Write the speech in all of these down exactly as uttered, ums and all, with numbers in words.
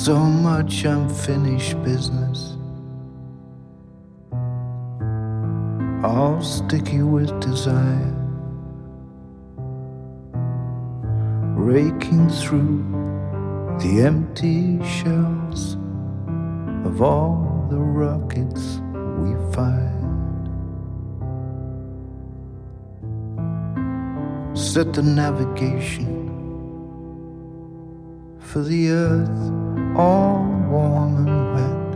so much unfinished business, all sticky with desire, raking through the empty shells of all the rockets we fired. Set the navigation for the earth all warm and wet,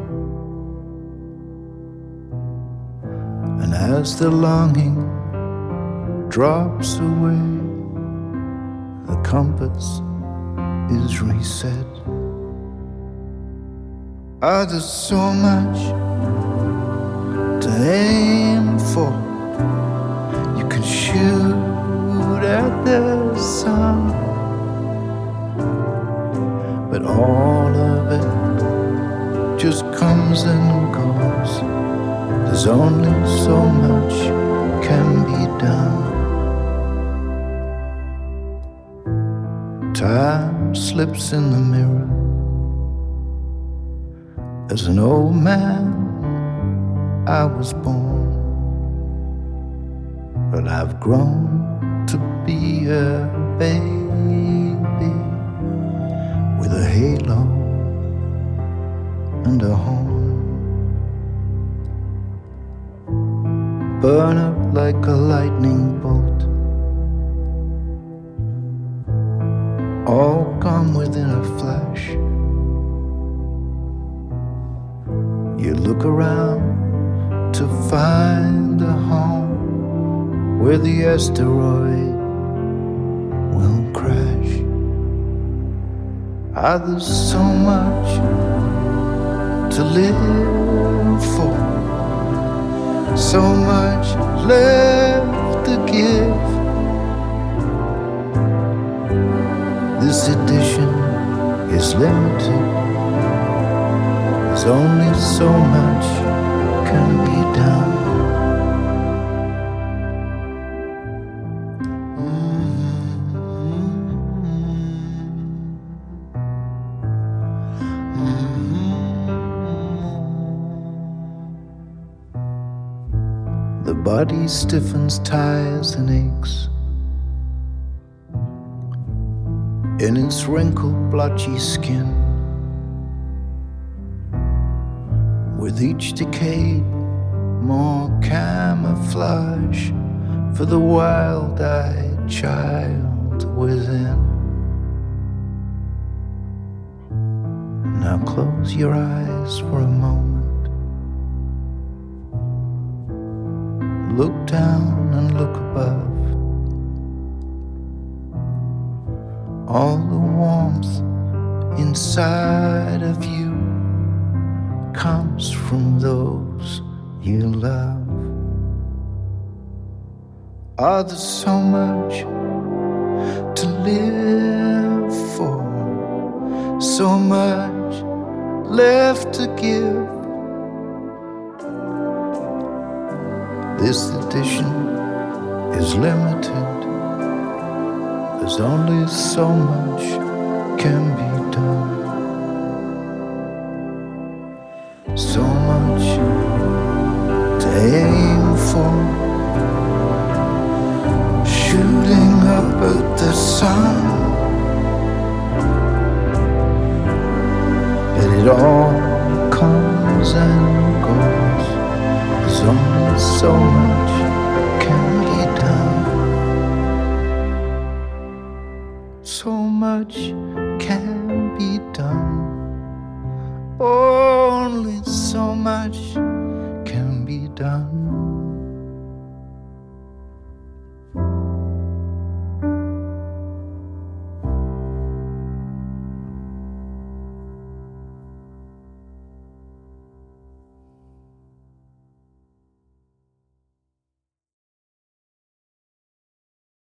and as the longing drops away, the compass is reset. Ah, there's so much to aim for. You can shoot at the sun, but all of it just comes and goes. There's only so much can be done. Time slips in the mirror as an old man I was born, but I've grown to be a baby with a halo and a horn. Burn up like a lightning bolt, all gone within a flash. You look around to find a home where the asteroid will crash. Ah, there's so much to live for, so much left to give. This edition is limited. There's only so much can be done. The body stiffens, tires and aches in its wrinkled, blotchy skin. With each decade, more camouflage for the wild-eyed child within. Now close your eyes for a moment. Look down and look above. All the warmth inside of you comes from those you love. Ah, there's so much to live for, so much left to give. This edition is limited. There's only so much can be done. So much to aim for, shooting up at the sun, but it all comes and goes. There's only so much can be done. So much can be done. Only so much can be done.